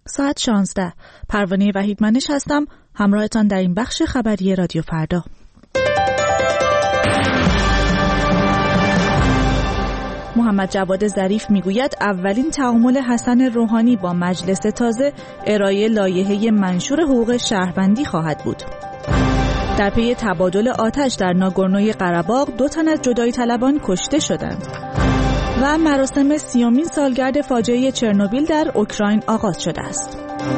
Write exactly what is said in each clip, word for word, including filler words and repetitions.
ساعت شانزده. پروانه وحیدمنش هستم، همراهتان در این بخش خبری رادیو فردا. محمد جواد ظریف میگوید اولین تعامل حسن روحانی با مجلس تازه ارائه لایحه منشور حقوق شهروندی خواهد بود. در پی تبادل آتش در ناگورنوی قره‌باغ دو تن از جدایی طلبان کشته شدند و مراسم سیومین سالگرد فاجعه چرنوبیل در اوکراین آغاز شده است.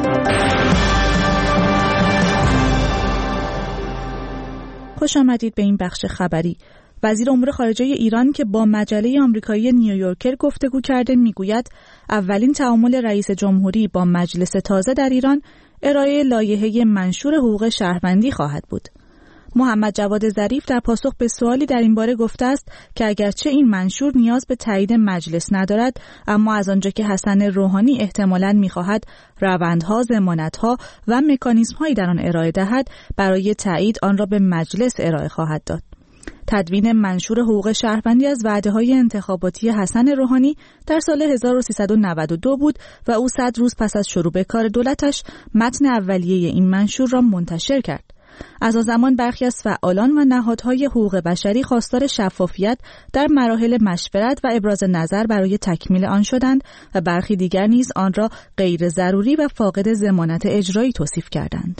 خوش آمدید به این بخش خبری. وزیر امور خارجه ایران که با مجله آمریکایی نیویورکر گفتگو کرده میگوید اولین تعامل رئیس جمهوری با مجلس تازه در ایران ارائه لایحه منشور حقوق شهروندی خواهد بود. محمد جواد ظریف در پاسخ به سوالی در این باره گفته است که اگرچه این منشور نیاز به تایید مجلس ندارد، اما از آنجا که حسن روحانی احتمالاً می‌خواهد روندها، ضمانت‌ها و مکانیزم‌هایی در آن ارائه دهد، برای تایید آن را به مجلس ارائه خواهد داد. تدوین منشور حقوق شهروندی از وعده‌های انتخاباتی حسن روحانی در سال هزار و سیصد و نود و دو بود و او صد روز پس از شروع به کار دولتش متن اولیه این منشور را منتشر کرد. از آن زمان برخی از فعالان و نهادهای حقوق بشری خواستار شفافیت در مراحل مشورت و ابراز نظر برای تکمیل آن شدند و برخی دیگر نیز آن را غیر ضروری و فاقد ضمانت اجرایی توصیف کردند.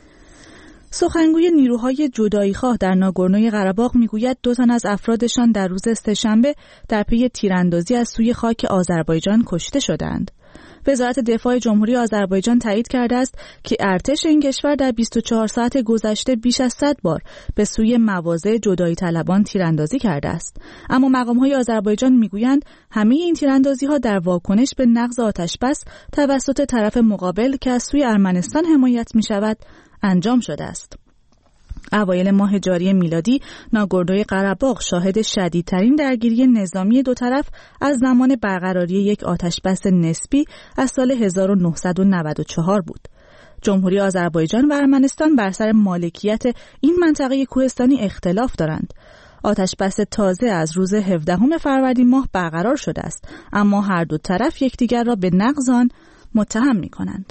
سخنگوی نیروهای جداییخواه در ناگورنوی قره‌باغ میگوید دو تن از افرادشان در روز سه‌شنبه در پی تیراندازی از سوی خاک آذربایجان کشته شدند. وزارت دفاع جمهوری آذربایجان تایید کرده است که ارتش این کشور در بیست و چهار ساعت گذشته بیش از صد بار به سوی مواضع جدایی طلبان تیراندازی کرده است. اما مقام‌های آذربایجان میگویند همه این تیراندازی‌ها در واکنش به نقض آتش‌بس توسط طرف مقابل که از سوی ارمنستان حمایت می‌شود انجام شده است. اوایل ماه جاری میلادی ناگورنوی قره‌باغ شاهد شدیدترین درگیری نظامی دو طرف از زمان برقراری یک آتشبس نسبی از سال هزار و نهصد و نود و چهار بود. جمهوری آذربایجان و ارمنستان بر سر مالکیت این منطقه کوهستانی اختلاف دارند. آتشبس تازه از روز هفدهم فروردین ماه برقرار شده است، اما هر دو طرف یکدیگر را به نقض آن متهم می‌کنند.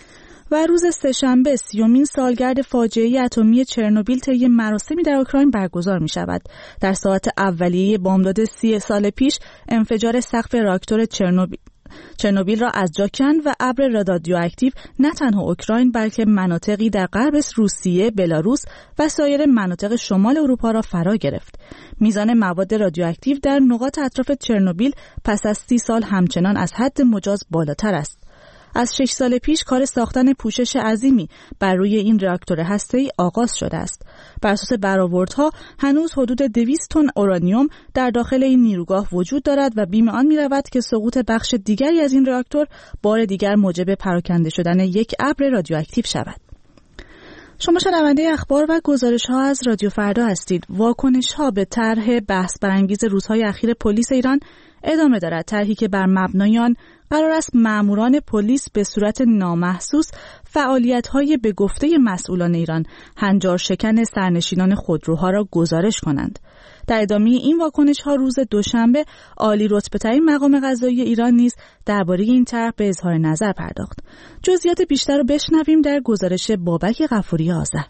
و روز سه‌شنبه سیومین سالگرد فاجعه اتمی چرنوبیل طی مراسمی در اوکراین برگزار می شود. در ساعت اولیه بامداد سی سال پیش انفجار سقف راکتور چرنوبیل چرنوبیل را از جا کند و ابر رادیواکتیو نه تنها اوکراین بلکه مناطقی در غرب روسیه، بلاروس و سایر مناطق شمال اروپا را فرا گرفت. میزان مواد رادیواکتیو در نقاط اطراف چرنوبیل پس از سی سال همچنان از حد مجاز بالاتر است. از شش سال پیش کار ساختن پوشش عظیمی بر روی این راکتور هسته‌ای آغاز شده است. بر اساس برآوردها هنوز حدود دویست تن اورانیوم در داخل این نیروگاه وجود دارد و بیم آن می‌رود که سقوط بخش دیگری از این راکتور بار دیگر موجب پراکنده شدن یک ابر رادیواکتیو شود. شما شنونده اخبار و گزارش‌ها از رادیو فردا هستید. واکنش‌ها به طرح بحث برانگیز روزهای اخیر پلیس ایران ادامه دارد. طرحی که بر مبنای آن قرار است ماموران پلیس به صورت نامحسوس فعالیت‌های به گفته مسئولان ایران هنجار شکن سرنشینان خودروها را گزارش کنند. در ادامه این واکنش‌ها روز دوشنبه عالی رتبه‌ترین مقام قضایی ایران نیز درباره این طرح به اظهار نظر پرداخت. جزئیات بیشتر را بشنویم در گزارش بابک غفوری آذر.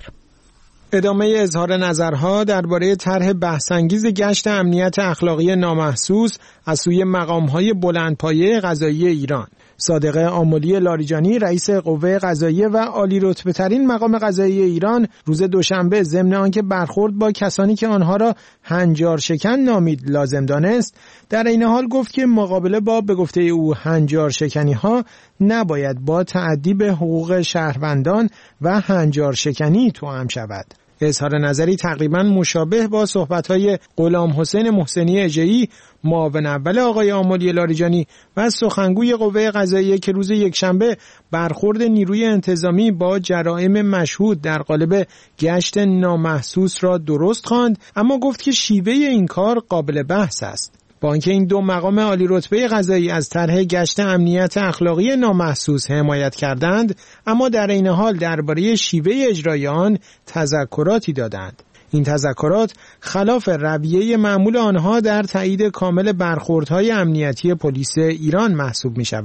ادامه اظهار نظرها درباره طرح بحث‌انگیز گشت امنیت اخلاقی نامحسوس از سوی مقام‌های بلندپایه قضایی ایران. صادق آملی لاریجانی رئیس قوه قضاییه و عالی رتبه‌ترین مقام قضایی ایران روز دوشنبه ضمن آنکه برخورد با کسانی که آنها را هنجار شکن نامید لازم دانست، در این حال گفت که مقابله با به گفته او هنجار شکنی ها نباید با تعدی به حقوق شهروندان و هنجار شکنی توأم شود. اظهار نظری تقریباً مشابه با صحبت‌های غلام حسین محسنی اژه‌ای معاون اول آقای آملی لاریجانی و سخنگوی قوه قضاییه که روز یکشنبه برخورد نیروی انتظامی با جرائم مشهود در قالب گشت نامحسوس را درست خواند، اما گفت که شیوه این کار قابل بحث است. با اینکه این دو مقام عالی رتبه قضایی از طرح گشت امنیت اخلاقی نامحسوس حمایت کردند، اما در این حال درباره شیوه اجرای آن تذکراتی دادند. این تذکرات خلاف رویه معمول آنها در تایید کامل برخوردهای امنیتی پلیس ایران محسوب می شود.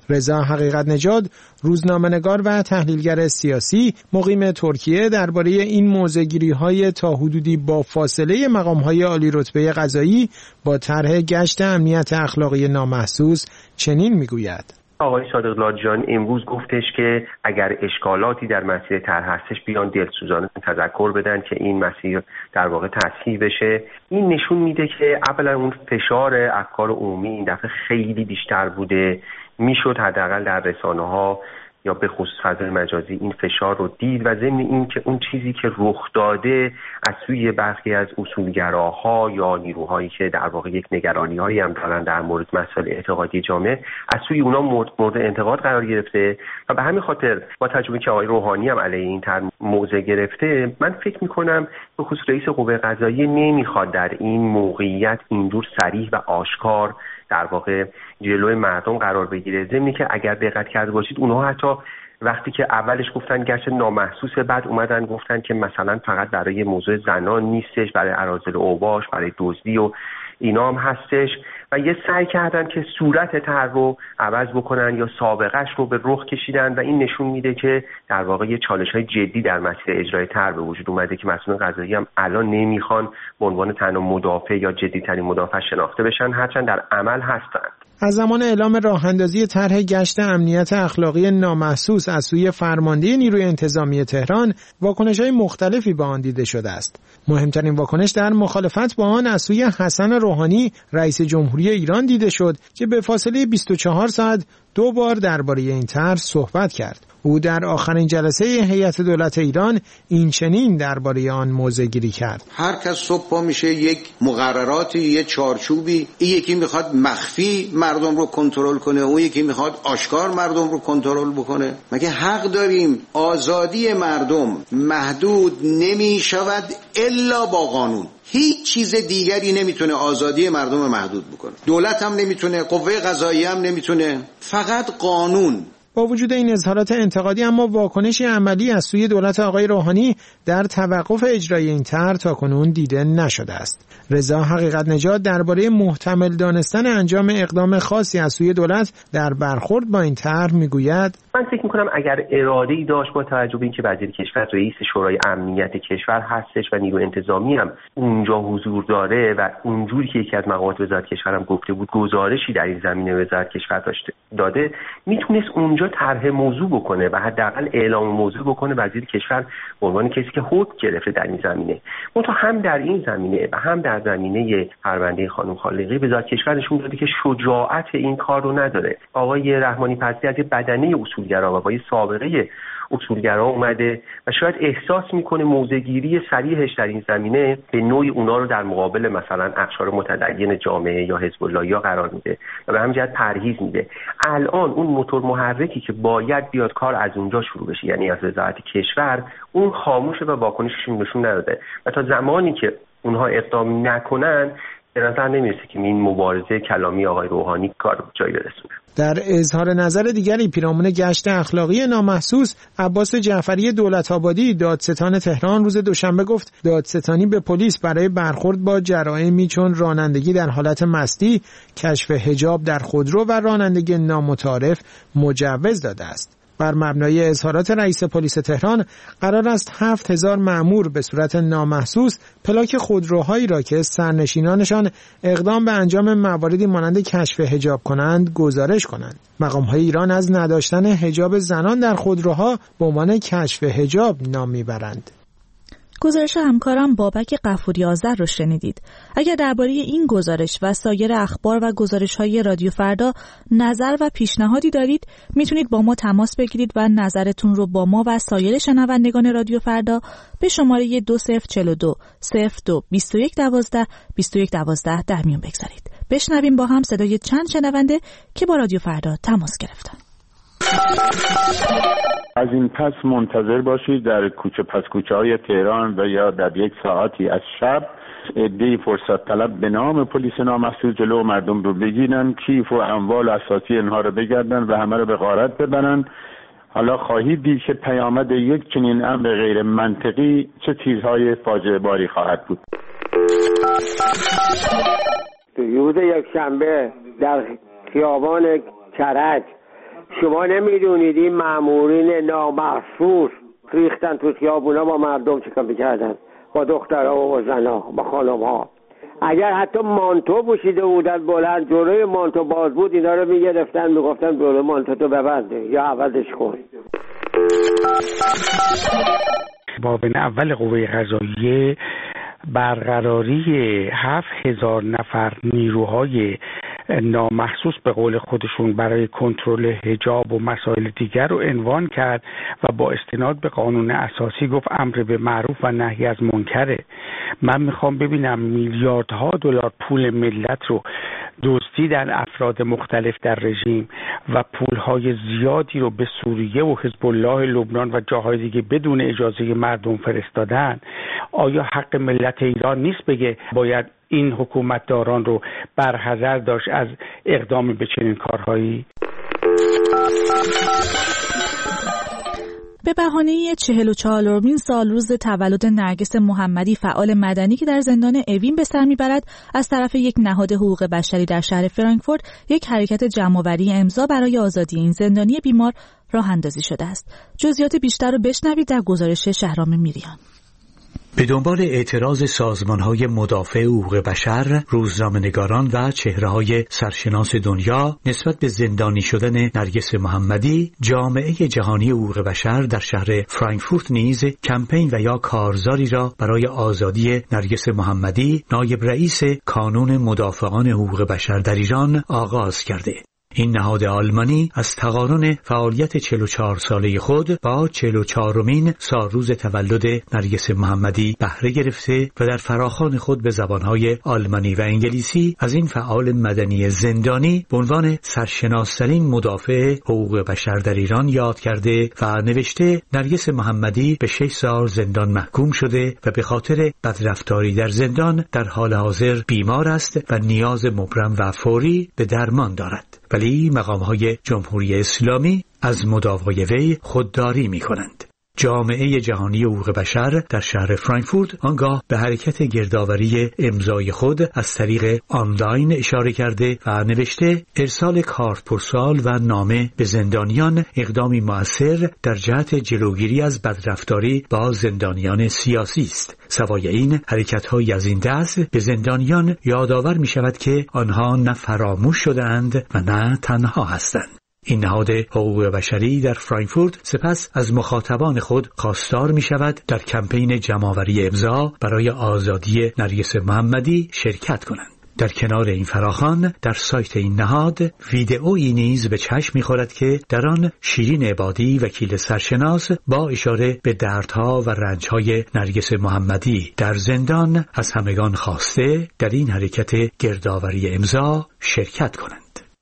رضا حقیقت نژاد، روزنامه‌نگار و تحلیلگر سیاسی مقیم ترکیه، درباره این موضع‌گیری‌های تا حدودی با فاصله مقام‌های عالی رتبه قضایی با طرح گشت امنیت اخلاقی نامحسوس چنین می‌گوید: آقای صادق لاجان امروز گفتش که اگر اشکالاتی در مسیر طرح هستش بیان دلسوزانه تذکر بدن که این مسیر در واقع تصحیح بشه. این نشون میده که اولا اون فشار افکار عمومی این دفعه خیلی بیشتر بوده، میشد حداقل در رسانه‌ها یا به خصوص فضای مجازی این فشار رو دید و ضمن این که اون چیزی که رخ داده از سوی برخی از اصولگراها یا نیروهایی که در واقع یک نگرانی‌هایی هم دارن در مورد مسائل اعتقادی جامعه، از سوی اونا مورد, مورد انتقاد قرار گرفته و به همین خاطر با تجربه که آقای روحانی هم علیه این طرح موضع گرفته، من فکر می‌کنم به خصوص رئیس قوه قضاییه نمیخواد در این موقعیت اینجور صریح و آشکار در واقع جلوی مردم قرار بگیره. ضمن که اگر دقت کرده باشید اونها حتی وقتی که اولش گفتن گشت نامحسوس، بعد اومدن گفتن که مثلا فقط برای موضوع زنان نیستش، برای اراذل اوباش، برای دزدی و اینا هم هستش و یه سعی کردن که صورت طرح رو عوض بکنن یا سابقهش رو به رخ کشیدن و این نشون میده که در واقع یه چالش‌های جدی در مسیر اجرای طرح به وجود اومده که مسئولان قضایی هم الان نمیخوان به عنوان تنها مدافع یا جدی‌ترین مدافع شناخته بشن، هرچند در عمل هستند. از زمان اعلام راه‌اندازی طرح گشت امنیت اخلاقی نامحسوس از سوی فرمانده نیروی انتظامی تهران، واکنش‌های مختلفی با آن دیده شده است. مهمترین واکنش در مخالفت با آن از سوی حسن روحانی، رئیس جمهوری ایران دیده شد که به فاصله بیست و چهار ساعت دو بار درباره این طرح صحبت کرد. او در آخرین جلسه هیئت دولت ایران این چنین درباره آن موضع‌گیری کرد: هر کس صبح پا میشه یک مقرراتی، یک چارچوبی، این یکی میخواد مخفی مردم رو کنترل کنه، اون یکی میخواد آشکار مردم رو کنترل بکنه. مگه حق داریم آزادی مردم محدود نمیشود الا با قانون؟ هیچ چیز دیگری نمیتونه آزادی مردم محدود بکنه. دولت هم نمیتونه، قوه قضاییه هم نمیتونه، فقط قانون. با وجود این اظهارات انتقادی اما واکنشی عملی از سوی دولت آقای روحانی در توقف اجرای این طرح تاکنون دیده نشده است. رضا حقیقت نژاد درباره محتمل دانستن انجام اقدام خاصی از سوی دولت در برخورد با این طرح میگوید: من فکر میکنم اگر اراده‌ای داشت با توجه به اینکه وزیر کشور رئیس شورای امنیت کشور هستش و نیرو انتظامی هم اونجا حضور داره و اونجوری که یکی از مقامات وزارت کشور هم گفته بود گزارشی در این زمینه وزارت کشور داشته داده، میتونست اونجا طرح موضوع بکنه و حداقل اعلام موضوع بکنه وزیر کشور به عنوان کسی که حکم گرفته در این زمینه. منتها هم در این زمینه و هم در زمینه پرونده خانم خالقی وزارت کشور نشون داده که شجاعت این کار رو نداره. آقای رحمانی پزی از بدنه اصولگرا و با سابقه اصولگرا اومده و شاید احساس میکنه موضع‌گیری صریحش در این زمینه به نوعی اونا رو در مقابل مثلا اقشار متدین جامعه یا حزب اللهیا قرار میده و به همین جهت پرهیز میده. الان اون موتور محرکی که باید بیاد کار از اونجا شروع بشه، یعنی از وزارت کشور، اون خاموشه و واکنشش نشون نداده و تا زمانی که اونها اقدام نکنن به نظر نمیرسه که این مبارزه کلامی آقای روحانی کار جایی برسونه. در اظهار نظر دیگری پیرامون گشت اخلاقی نامحسوس، عباس جعفری دولت‌آبادی دادستان تهران روز دوشنبه گفت دادستانی به پلیس برای برخورد با جرائمی چون رانندگی در حالت مستی، کشف حجاب در خودرو و رانندگی نامتعارف مجوز داده است. بر مبنای اظهارات رئیس پلیس تهران قرار است هفت هزار مأمور به صورت نامحسوس پلاک خودروهایی را که سرنشینانشان اقدام به انجام مواردی مانند کشف حجاب کنند گزارش کنند. مقام‌های ایران از نداشتن حجاب زنان در خودروها به عنوان کشف حجاب نام میبرند. گزارش همکارم بابک غفوری آذر رو شنیدید. اگر درباره این گزارش و سایر اخبار و گزارش‌های رادیو فردا نظر و پیشنهادی دارید، میتونید با ما تماس بگیرید و نظرتون رو با ما و سایر شنوندگان رادیو فردا به شماره دو صفر چهار دو صفر دو بیست و یک دوازده بیست و یک دوازده در میون بگذارید. بشنویم با هم صدای چند شنونده که با رادیو فردا تماس گرفتن. از این پس منتظر باشید در کوچه پس کوچه های تهران و یا در یک ساعتی از شب عده‌ای فرصت طلب به نام پلیس نامحسوس جلو مردم رو بگیرن، کیف و اموال اساسی اینها رو بگردن و همه رو به غارت ببرن. حالا خواهید دید که پیامد یک چنین امر غیر منطقی چه چیزهای فاجعه باری خواهد بود. روز یک شنبه در خیابان کرج شما نمیدونید این مامورین نامحسوس ریختن تو خیابونا با مردم چیکار میکردن، با دخترها و با زنها، با خانمها. اگر حتی مانتو پوشیده بودن بلند جلوی مانتو باز بود، اینا رو میگرفتن میگفتن جلوی مانتو تو ببنده یا عوضش کن. معاون اول قوه قضاییه برقراری هفت هزار نفر نیروهای نامحسوس به قول خودشون برای کنترل حجاب و مسائل دیگر رو عنوان کرد و با استناد به قانون اساسی گفت امر به معروف و نهی از منکره. من میخوام ببینم میلیاردها دلار پول ملت رو دزدیدن افراد مختلف در رژیم و پولهای زیادی رو به سوریه و حزب الله لبنان و جاهای دیگه بدون اجازه مردم فرستادن. آیا حق ملت ایران نیست بگه باید این حکومتداران رو برحذر داشت از اقدام به چنین کارهایی؟ به بهانه چهل و چهارمین سال روز تولد نرگس محمدی، فعال مدنی که در زندان اوین به سر میبرد، از طرف یک نهاد حقوق بشری در شهر فرانکفورت یک حرکت جمع‌آوری امضا برای آزادی این زندانی بیمار راه اندازی شده است. جزئیات بیشتر رو بشنوید در گزارش شهرام میریان. به دنبال اعتراض سازمان‌های مدافع حقوق بشر، روزنامه‌نگاران و چهره‌های سرشناس دنیا نسبت به زندانی شدن نرگس محمدی، جامعه جهانی حقوق بشر در شهر فرانکفورت نیز کمپین و یا کارزاری را برای آزادی نرگس محمدی، نایب رئیس کانون مدافعان حقوق بشر در ایران آغاز کرده. این نهاد آلمانی از تقارن فعالیت چهل و چهار ساله خود با چهل و چهارمین سالروز تولد نرگس محمدی بهره گرفته و در فراخوان خود به زبانهای آلمانی و انگلیسی از این فعال مدنی زندانی به عنوان سرشناس‌ترین مدافع حقوق بشر در ایران یاد کرده و نوشته نرگس محمدی به شش سال زندان محکوم شده و به خاطر بدرفتاری در زندان در حال حاضر بیمار است و نیاز مبرم و فوری به درمان دارد. ولی مقام‌های جمهوری اسلامی از مداوای وی خودداری می‌کنند. جامعه جهانی حقوق بشر در شهر فرانکفورت آنگاه به حرکت گردآوری امضای خود از طریق آنلاین اشاره کرده و نوشته ارسال کارت پستال و نامه به زندانیان اقدامی مؤثر در جهت جلوگیری از بدرفتاری با زندانیان سیاسی است. سوای این حرکت‌های از این دست به زندانیان یادآور می‌شود که آنها نه فراموش شده‌اند و نه تنها هستند. این نهاد حقوق بشری در فرانکفورت سپس از مخاطبان خود خواستار می شود در کمپین جمع‌آوری امضا برای آزادی نرگس محمدی شرکت کنند. در کنار این فراخوان در سایت این نهاد ویدئویی نیز به چشم می‌خورد که در آن شیرین عبادی وکیل سرشناس با اشاره به دردها و رنج‌های نرگس محمدی در زندان از همگان خواسته در این حرکت گردآوری امضا شرکت کنند.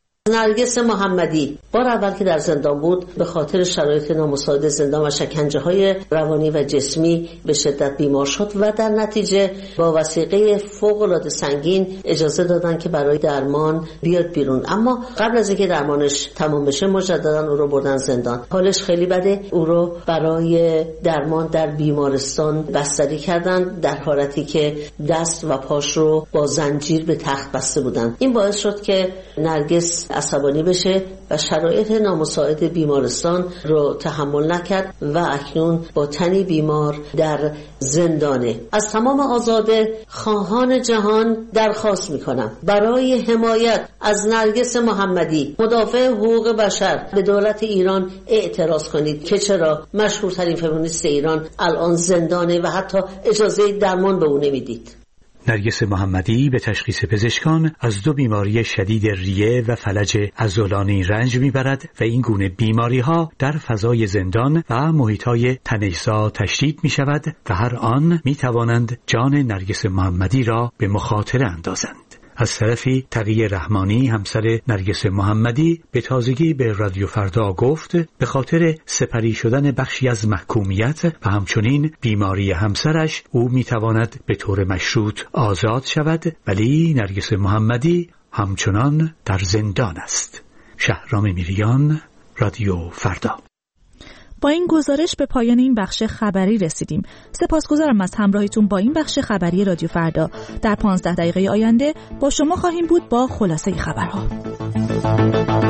نرگس محمدی بار اول که در زندان بود به خاطر شرایط نامساعد زندان و شکنجه‌های روانی و جسمی به شدت بیمار شد و در نتیجه با وثیقه فوق‌العاده سنگین اجازه دادن که برای درمان بیاد بیرون. اما قبل از اینکه درمانش تمام بشه مجددا او رو بردن زندان. حالش خیلی بده. او رو برای درمان در بیمارستان بستری کردن در حالتی که دست و پاش رو با زنجیر به تخت بسته بودن. این باعث شد که نرگس عصبانی بشه و شرایط نامساعد بیمارستان رو تحمل نکرد و اکنون با تنی بیمار در زندانه. از تمام آزاده خواهان جهان درخواست میکنم برای حمایت از نرگس محمدی، مدافع حقوق بشر، به دولت ایران اعتراض کنید که چرا مشهورترین فمینیست ایران الان زندانه و حتی اجازه درمان به او نمیدید. نرگس محمدی به تشخیص پزشکان از دو بیماری شدید ریه و فلج عضلانی رنج میبرد و این گونه بیماری ها در فضای زندان و محیط های تنش‌زا تشدید می شود و هر آن می توانند جان نرگس محمدی را به مخاطره اندازند. از طرفی تقی رحمانی همسر نرگس محمدی به تازگی به رادیو فردا گفت به خاطر سپری شدن بخشی از محکومیت و همچنین بیماری همسرش او میتواند به طور مشروط آزاد شود، ولی نرگس محمدی همچنان در زندان است. شهرام میریان، رادیو فردا. با این گزارش به پایان این بخش خبری رسیدیم. سپاسگزارم از همراهیتون با این بخش خبری رادیو فردا. در پانزده دقیقه آینده با شما خواهیم بود با خلاصه خبرها.